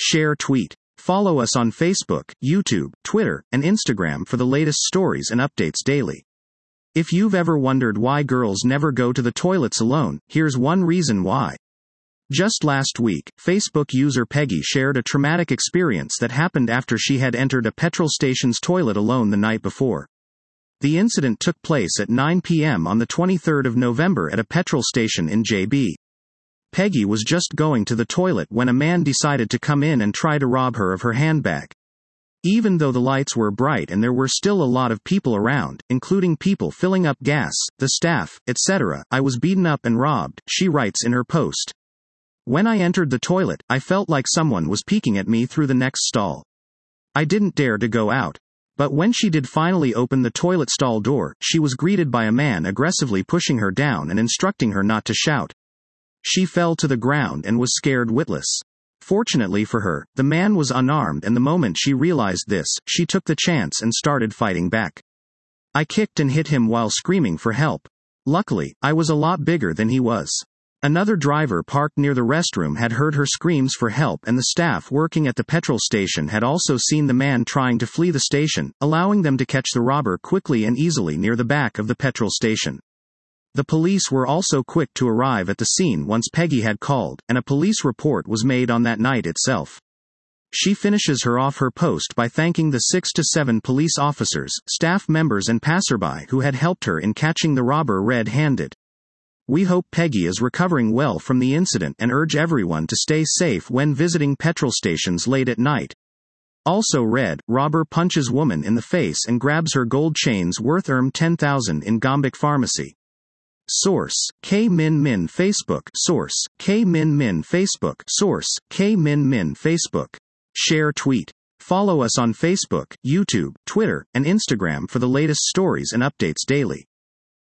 Share tweet. Follow us on Facebook, YouTube, Twitter, and Instagram for the latest stories and updates daily. If you've ever wondered why girls never go to the toilets alone, here's one reason why. Just last week, Facebook user Peggy shared a traumatic experience that happened after she had entered a petrol station's toilet alone the night before. The incident took place at 9 p.m. on the 23rd of November at a petrol station in JB. Peggy was just going to the toilet when a man decided to come in and try to rob her of her handbag. Even though the lights were bright and there were still a lot of people around, including people filling up gas, the staff, etc., I was beaten up and robbed, she writes in her post. When I entered the toilet, I felt like someone was peeking at me through the next stall. I didn't dare to go out. But when she did finally open the toilet stall door, she was greeted by a man aggressively pushing her down and instructing her not to shout. She fell to the ground and was scared witless. Fortunately for her, the man was unarmed, and the moment she realized this, she took the chance and started fighting back. I kicked and hit him while screaming for help. Luckily, I was a lot bigger than he was. Another driver parked near the restroom had heard her screams for help, and the staff working at the petrol station had also seen the man trying to flee the station, allowing them to catch the robber quickly and easily near the back of the petrol station. The police were also quick to arrive at the scene once Peggy had called, and a police report was made on that night itself. She finishes her post by thanking the 6 to 7 police officers, staff members and passerby who had helped her in catching the robber red-handed. We hope Peggy is recovering well from the incident and urge everyone to stay safe when visiting petrol stations late at night. Also read, robber punches woman in the face and grabs her gold chains worth $10,000 in Gombak pharmacy. Source, K Min Min Facebook. Source, K Min Min Facebook. Source, K Min Min Facebook. Share tweet. Follow us on Facebook, YouTube, Twitter, and Instagram for the latest stories and updates daily.